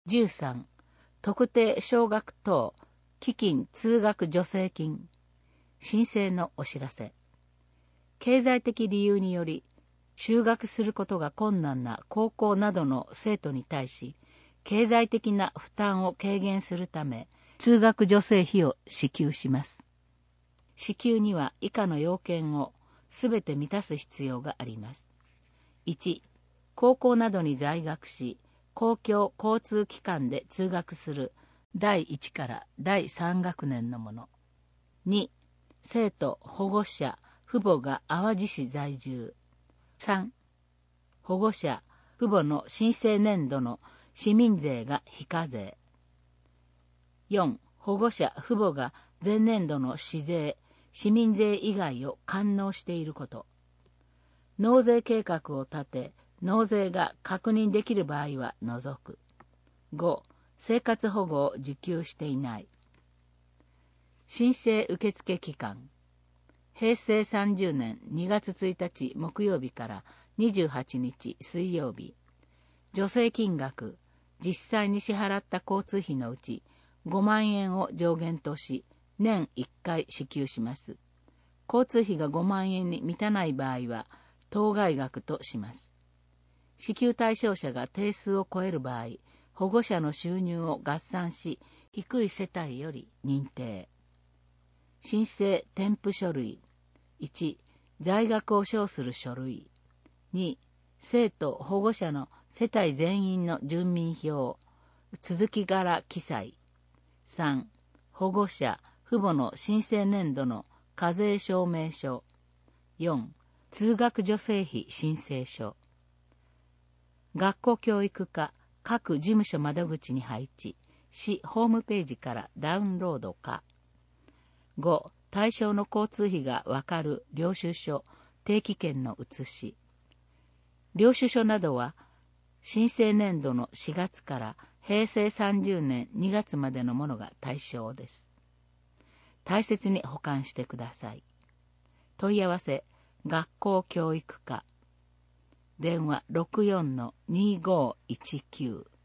13、特定奨学等基金通学助成金申請のお知らせ。経済的理由により就学することが困難な高校などの生徒に対し、経済的な負担を軽減するため通学助成費を支給します。支給には以下の要件をすべて満たす必要があります。1、高校などに在学し、公共交通機関で通学する第1から第3学年のもの。2、生徒、保護者、父母が淡路市在住。3、保護者、父母の申請年度の市民税が非課税。4、保護者、父母が前年度の市税、市民税以外を完納していること。納税計画を立て、納税が確認できる場合は除く。5、生活保護を受給していない。申請受付期間。平成30年2月1日木曜日から28日水曜日。助成金額、実際に支払った交通費のうち5万円を上限とし、年1回支給します。交通費が5万円に満たない場合は、当該額とします。支給対象者が定数を超える場合、保護者の収入を合算し、低い世帯より認定。申請添付書類。1、在学を証する書類。2、生徒・保護者の世帯全員の住民票、続き柄記載。3、保護者・父母の申請年度の課税証明書。4、通学助成費申請書。学校教育課各事務所窓口に配置、市ホームページからダウンロードか。5、対象の交通費がわかる領収書、定期券の写し。領収書などは申請年度の4月から平成30年2月までのものが対象です。大切に保管してください。問い合わせ、学校教育課。電話 64-2519